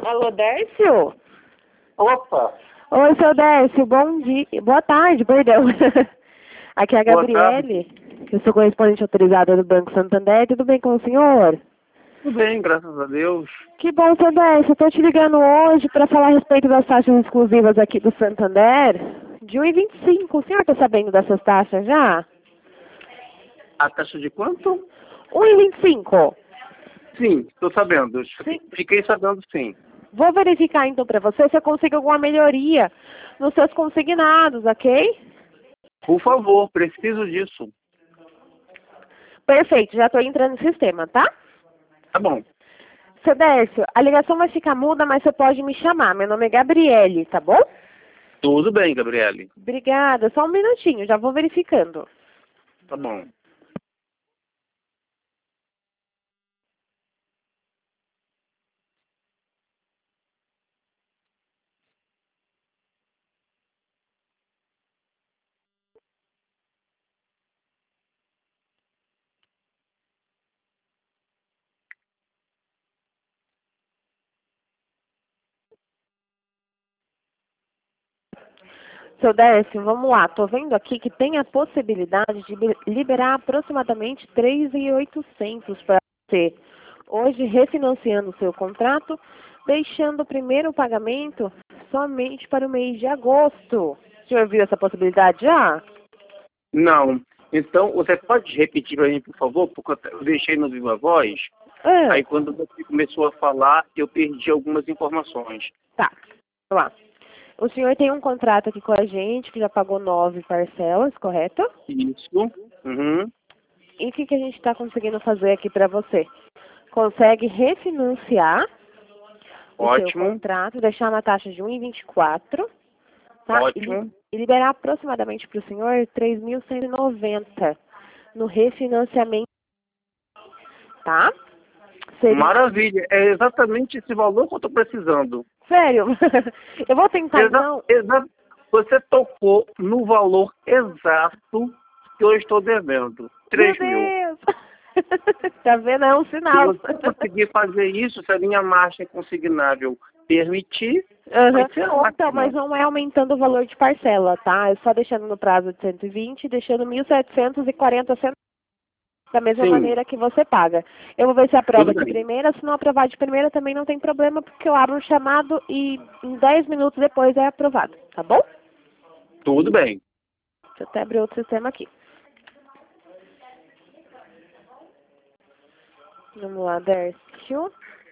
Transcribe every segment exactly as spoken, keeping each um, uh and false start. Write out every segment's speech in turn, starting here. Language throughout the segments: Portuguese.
Alô, Dércio? Opa! Oi, seu Dércio, bom dia. Boa tarde, perdão. Aqui é a Boa Gabriele, eu sou correspondente autorizada do Banco Santander. Tudo bem com o senhor? Tudo bem, graças a Deus. Que bom, seu Dércio. Eu estou te ligando hoje para falar a respeito das taxas exclusivas aqui do Santander de um e vinte e cinco. O senhor está sabendo dessas taxas já? A taxa de quanto? um e vinte e cinco. Sim, estou sabendo. Sim. Fiquei sabendo sim. Vou verificar então para você se eu consigo alguma melhoria nos seus consignados, ok? Por favor, preciso disso. Perfeito, já estou entrando no sistema, tá? Tá bom. Seu Dércio, a ligação vai ficar muda, mas você pode me chamar. Meu nome é Gabriele, tá bom? Tudo bem, Gabriele. Obrigada, só um minutinho, já vou verificando. Tá bom. Seu Dércio, vamos lá. Tô vendo aqui que tem a possibilidade de liberar aproximadamente três mil e oitocentos para você. Hoje, refinanciando o seu contrato, deixando o primeiro pagamento somente para o mês de agosto. O senhor viu essa possibilidade já? Não. Então, você pode repetir para mim, por favor? Porque eu deixei no Viva Voz. Ah, Aí, quando você começou a falar, eu perdi algumas informações. tá. Vamos lá. O senhor tem um contrato aqui com a gente, que já pagou nove parcelas, correto? Isso. Uhum. E o que, que a gente está conseguindo fazer aqui para você? Consegue refinanciar o seu Ótimo. contrato, deixar uma taxa de um e vinte e quatro, tá? E, li- Ótimo. e liberar aproximadamente para o senhor três mil cento e noventa no refinanciamento, tá? Seria... Maravilha. É exatamente esse valor que eu estou precisando. Sério? Eu vou tentar Exa então. exa Você tocou no valor exato que eu estou devendo. Meu três mil. Deus! Tá vendo? É um Se sinal. você conseguir fazer isso, se a minha marcha consignável permitir, Uhum. vai ser ótimo. Então, mas não é aumentando o valor de parcela, tá? É só deixando no prazo de cento e vinte e deixando mil setecentos e quarenta centavos da mesma Sim, maneira que você paga. Eu vou ver se aprova tudo de bem. primeira. Se não aprovar de primeira, também não tem problema, porque eu abro o chamado e em dez minutos depois é aprovado, tá bom? Tudo bem. Deixa eu até abrir outro sistema aqui. Vamos lá, Dércio.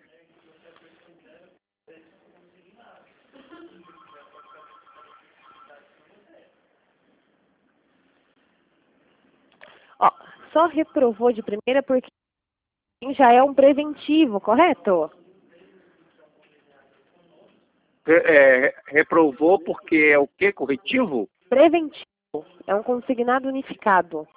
Ó, só reprovou de primeira porque já é um preventivo, correto? Re- é, reprovou porque é o quê? Corretivo? Preventivo. É um consignado unificado.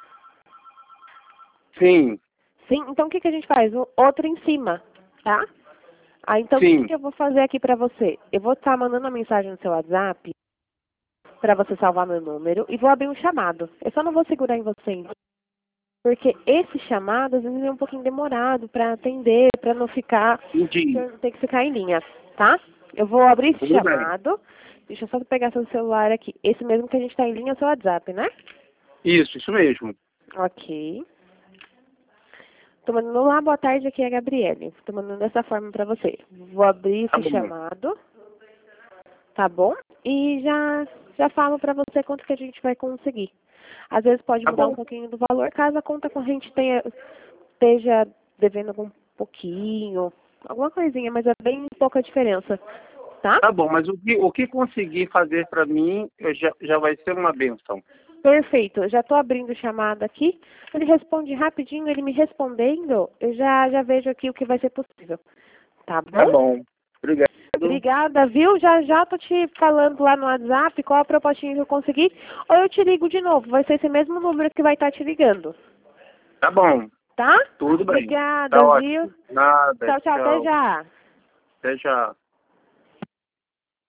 Sim, Sim, então o que, que a gente faz? O outro em cima, tá? Ah, então o que, sim. que eu vou fazer aqui pra você? Eu vou estar mandando uma mensagem no seu WhatsApp pra você salvar meu número e vou abrir um chamado. Eu só não vou segurar em você ainda, porque esse chamado às vezes é um pouquinho demorado pra atender, pra não ficar, Entendi. pra não ter que ficar em linha, tá? Eu vou abrir esse Tudo bem. chamado. Deixa eu só pegar seu celular aqui. Esse mesmo que a gente tá em linha é o seu WhatsApp, né? Isso, isso mesmo. Ok. Tô mandando lá, boa tarde, aqui é a Gabriele. Tô mandando dessa forma pra você. Vou abrir Tá esse bom. chamado, tá bom? E já, já falo pra você quanto que a gente vai conseguir. Às vezes pode Tá mudar um bom. pouquinho do valor, caso a conta corrente tenha, esteja devendo algum pouquinho, alguma coisinha, mas é bem pouca diferença, tá? Tá bom, mas o que, o que conseguir fazer para mim eu já, já vai ser uma benção. Perfeito, eu já estou abrindo o chamado aqui. Ele responde rapidinho, ele me respondendo, eu já, já vejo aqui o que vai ser possível. Tá Tá bom? bom. Obrigado. Obrigada, viu? Já já tô te falando lá no WhatsApp qual a propostinha que eu consegui. Ou eu te ligo de novo, vai ser esse mesmo número que vai estar te ligando. Tá bom. Tá? Tudo bem. Tá Obrigada, viu? ótimo. Nada. Tchau, tchau, até Tchau. já. Até já.